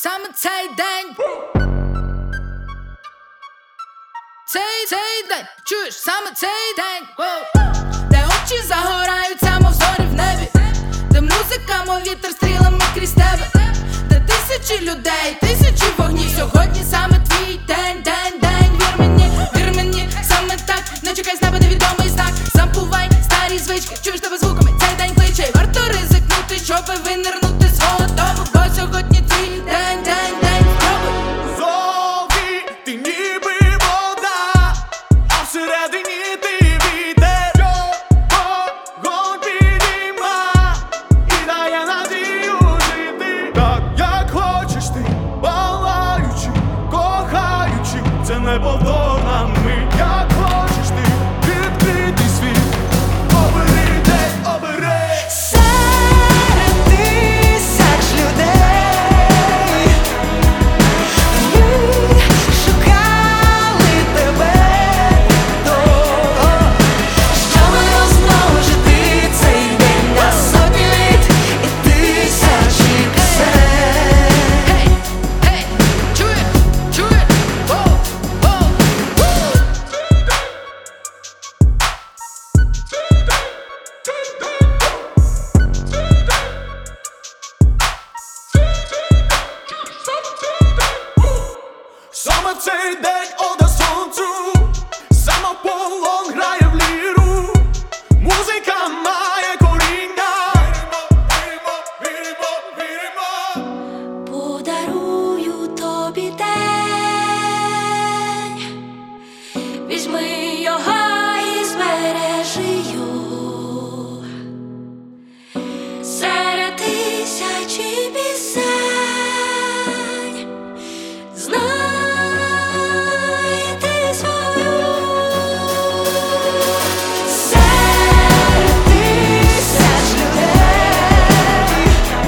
саме цей день. Цей день, чуєш, саме цей день. Де очі загораються, мов зорі в небі, де музика, мов вітер стрілами крізь тебе, де тисячі людей, тисячі вогнів. Сьогодні саме твій день, день. Вір мені, саме так. Не чекай з неба невідомий знак. Забувай старі звички, чуєш тебе звуками, цей день кличе. І варто ризикнути, щоби винирнути з свого дому, бо сьогодні твій день. Зовні ти ніби вода, а всередині ти вітер. Вогонь підійма і дає надію жити. Так як хочеш ти, палаючи, кохаючи, це неповторна мить. Як хочеш ти, відкритий світ, обери день, обери. Серед тисяч людей ми шукали тебе того, щоб розмножити цей день на сотні літ і тисячі пісень. Гей, чуєш, Саме цей день ода сонцю, самополон грає в ліру, музика має коріння. Віримо. Подарую тобі день, візьми його і збережи його. Серед тисячі пісень знайди свою. Серед тисяч людей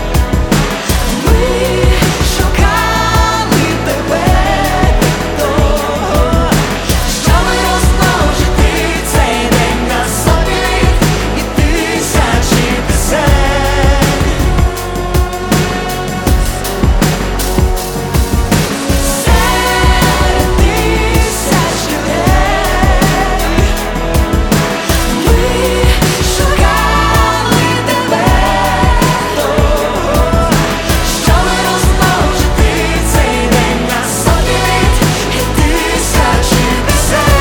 ми шукали тебе того, щоб розмножити цей день на сотні літ і тисячі пісень. Серед тисяч людей ми шукали тебе того, щоб розмножити цей день на сотні літ і тисячі пісень.